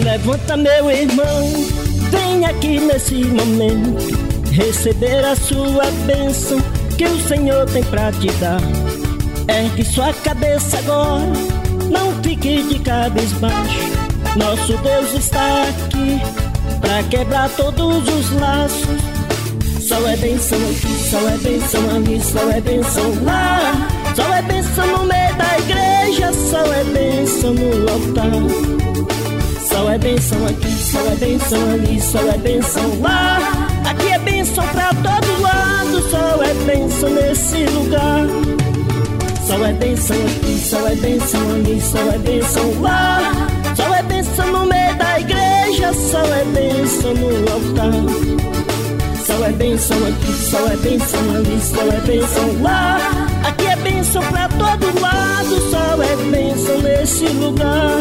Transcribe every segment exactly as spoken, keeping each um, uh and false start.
Levanta, meu irmão, vem aqui nesse momento receber a sua bênção que o Senhor tem pra te dar. Ergue sua cabeça agora, não fique de cabisbaixo. Nosso Deus está aqui pra quebrar todos os laços. Só é bênção aqui, só é bênção ali, só é bênção lá. Só é bênção no meio da igreja, só é bênção no altar. Só é bênção aqui, só é bênção ali, só é bênção lá. Aqui é bênção pra todo lado, só é bênção nesse lugar. Só é bênção aqui, só é bênção ali, só é bênção lá. Só é bênção no meio da igreja, só é bênção no altar. Só é bênção aqui, só é bênção ali, só é bênção lá. Aqui é bênção pra todo lado, só é bênção nesse lugar.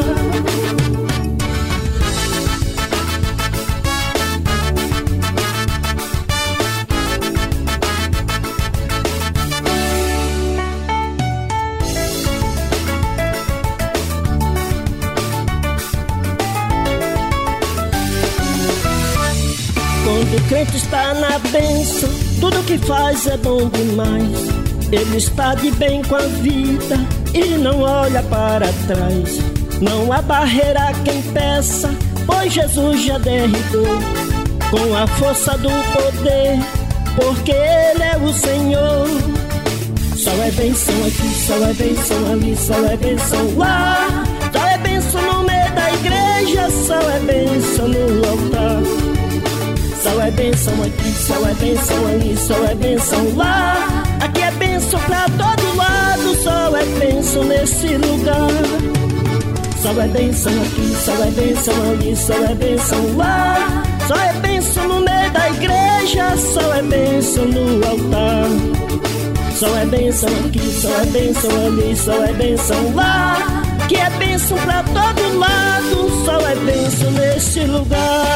Quando o crente está na bênção, tudo que faz é bom demais. Ele está de bem com a vida e não olha para trás. Não há barreira a quem peça, pois Jesus já derribou com a força do poder, porque Ele é o Senhor. Só é bênção aqui, só é bênção ali, só é bênção lá. Só é bênção no meio da igreja, só é bênção no altar. Só é bênção aqui, só é bênção ali, só é bênção lá. Aqui é bênção pra todo lado, só é bênção nesse lugar. Só é bênção aqui, só é bênção ali, só é bênção lá. Só é bênção no meio da igreja, só é bênção no altar. Só é bênção aqui, só é bênção ali, só é bênção lá. Aqui é bênção pra todo lado, só é bênção nesse lugar.